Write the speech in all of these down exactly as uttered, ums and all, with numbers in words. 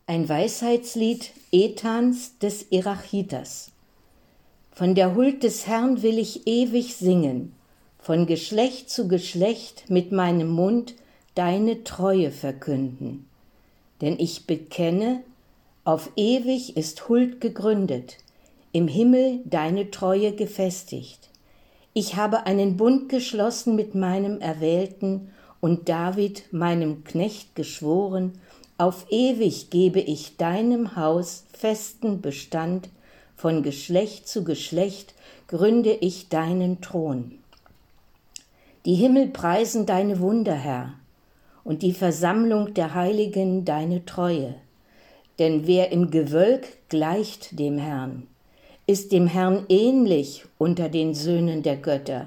Ein Weisheitslied Ethans des Erachitas. Von der Huld des Herrn will ich ewig singen, von Geschlecht zu Geschlecht mit meinem Mund deine Treue verkünden. Denn ich bekenne, auf ewig ist Huld gegründet, im Himmel deine Treue gefestigt. Ich habe einen Bund geschlossen mit meinem Erwählten und David, meinem Knecht, geschworen, auf ewig gebe ich deinem Haus festen Bestand, von Geschlecht zu Geschlecht gründe ich deinen Thron. Die Himmel preisen deine Wunder, Herr, und die Versammlung der Heiligen deine Treue. Denn wer im Gewölk gleicht dem Herrn, ist dem Herrn ähnlich unter den Söhnen der Götter.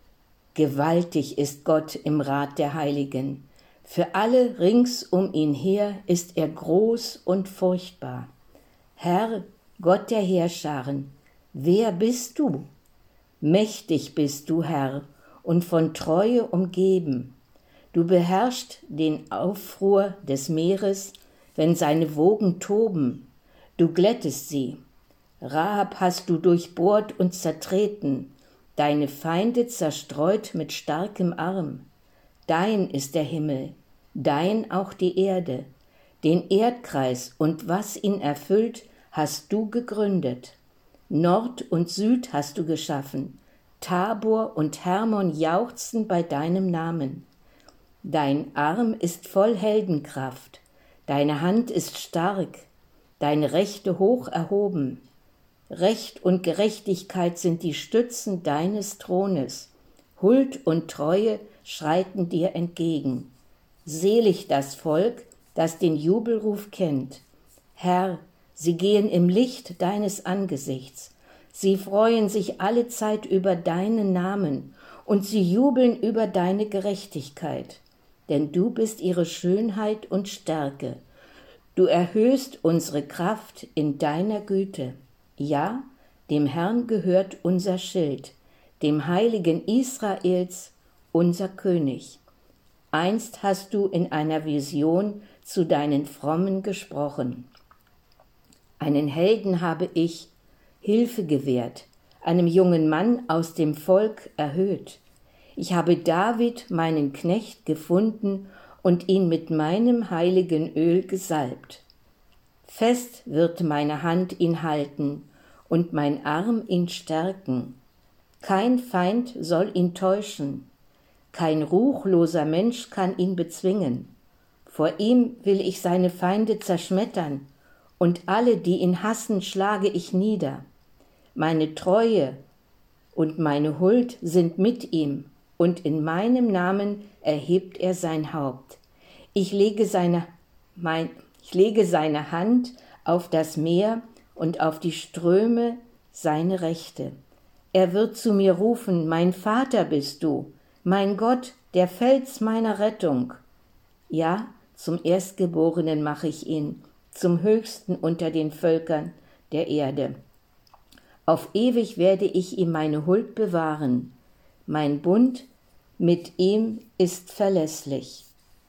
Gewaltig ist Gott im Rat der Heiligen. Für alle rings um ihn her ist er groß und furchtbar. Herr, Gott der Heerscharen, wer bist du? Mächtig bist du, Herr, und von Treue umgeben. Du beherrschst den Aufruhr des Meeres, wenn seine Wogen toben. Du glättest sie. Rahab hast du durchbohrt und zertreten, deine Feinde zerstreut mit starkem Arm. Dein ist der Himmel, dein auch die Erde, den Erdkreis und was ihn erfüllt, hast du gegründet. Nord und Süd hast du geschaffen, Tabor und Hermon jauchzen bei deinem Namen. Dein Arm ist voll Heldenkraft, deine Hand ist stark, deine Rechte hoch erhoben. Recht und Gerechtigkeit sind die Stützen deines Thrones. Huld und Treue schreiten dir entgegen. Selig das Volk, das den Jubelruf kennt. Herr, sie gehen im Licht deines Angesichts. Sie freuen sich allezeit über deinen Namen und sie jubeln über deine Gerechtigkeit. Denn du bist ihre Schönheit und Stärke. Du erhöhst unsere Kraft in deiner Güte. Ja, dem Herrn gehört unser Schild, dem Heiligen Israels, unser König. Einst hast du in einer Vision zu deinen Frommen gesprochen. Einen Helden habe ich Hilfe gewährt, einem jungen Mann aus dem Volk erhöht. Ich habe David, meinen Knecht, gefunden und ihn mit meinem heiligen Öl gesalbt. Fest wird meine Hand ihn halten und mein Arm ihn stärken. Kein Feind soll ihn täuschen, kein ruchloser Mensch kann ihn bezwingen. Vor ihm will ich seine Feinde zerschmettern, und alle, die ihn hassen, schlage ich nieder. Meine Treue und meine Huld sind mit ihm, und in meinem Namen erhebt er sein Haupt. Ich lege seine, mein, ich lege seine Hand auf das Meer und auf die Ströme seine Rechte. Er wird zu mir rufen, mein Vater bist du, mein Gott, der Fels meiner Rettung. Ja, zum Erstgeborenen mache ich ihn, zum Höchsten unter den Völkern der Erde. Auf ewig werde ich ihm meine Huld bewahren. Mein Bund mit ihm ist verlässlich.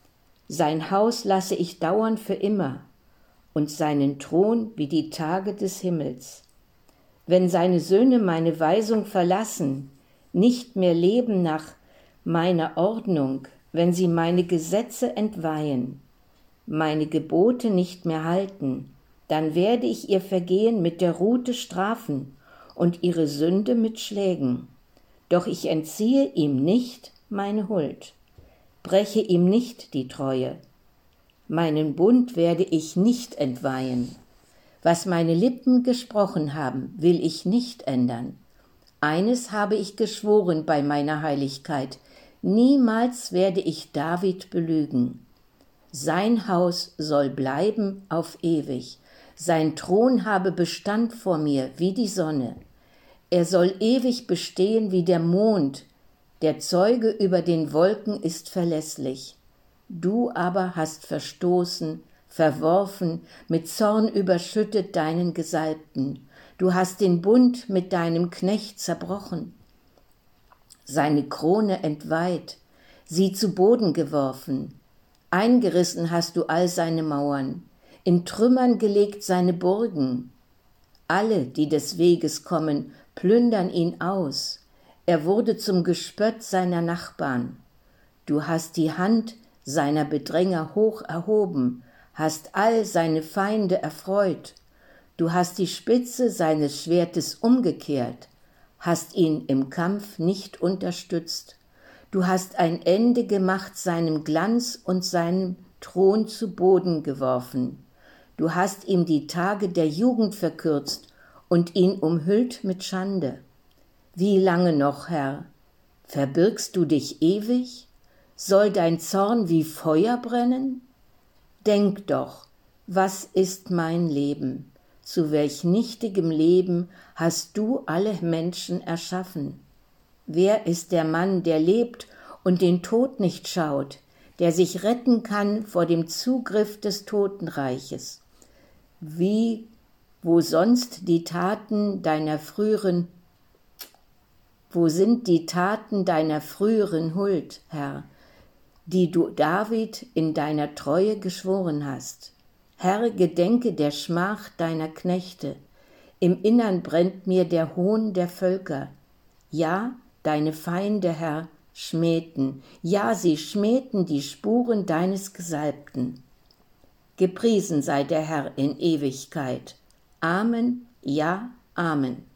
Sein Haus lasse ich dauern für immer und seinen Thron wie die Tage des Himmels. Wenn seine Söhne meine Weisung verlassen, nicht mehr leben nach meiner Ordnung, wenn sie meine Gesetze entweihen, meine Gebote nicht mehr halten, dann werde ich ihr Vergehen mit der Rute strafen und ihre Sünde mit Schlägen. Doch ich entziehe ihm nicht meine Huld, breche ihm nicht die Treue. Meinen Bund werde ich nicht entweihen. Was meine Lippen gesprochen haben, will ich nicht ändern. Eines habe ich geschworen bei meiner Heiligkeit, niemals werde ich David belügen. Sein Haus soll bleiben auf ewig, sein Thron habe Bestand vor mir wie die Sonne. Er soll ewig bestehen wie der Mond, der Zeuge über den Wolken ist verlässlich. Du aber hast verstoßen, verworfen, mit Zorn überschüttet deinen Gesalbten. Du hast den Bund mit deinem Knecht zerbrochen, seine Krone entweiht, sie zu Boden geworfen. Eingerissen hast du all seine Mauern. in Trümmern gelegt seine Burgen. Alle, die des Weges kommen, plündern ihn aus. Er wurde zum Gespött seiner Nachbarn. Du hast die Hand seiner Bedränger hoch erhoben, hast all seine Feinde erfreut. Du hast die Spitze seines Schwertes umgekehrt, hast ihn im Kampf nicht unterstützt. Du hast ein Ende gemacht seinem Glanz und seinem Thron zu Boden geworfen. Du hast ihm die Tage der Jugend verkürzt und ihn umhüllt mit Schande. Wie lange noch, Herr? Verbirgst du dich ewig? Soll dein Zorn wie Feuer brennen? Denk doch, was ist mein Leben? Zu welch nichtigem Leben hast du alle Menschen erschaffen? Wer ist der Mann, der lebt und den Tod nicht schaut, der sich retten kann vor dem Zugriff des Totenreiches? Wie, wo sonst die Taten deiner früheren, wo sind die Taten deiner früheren Huld, Herr, die du David in deiner Treue geschworen hast? Herr, gedenke der Schmach deiner Knechte. Im Innern brennt mir der Hohn der Völker. Ja, deine Feinde, Herr, schmähten. Ja, sie schmähten die Spuren deines Gesalbten. Gepriesen sei der Herr in Ewigkeit. Amen, ja, Amen.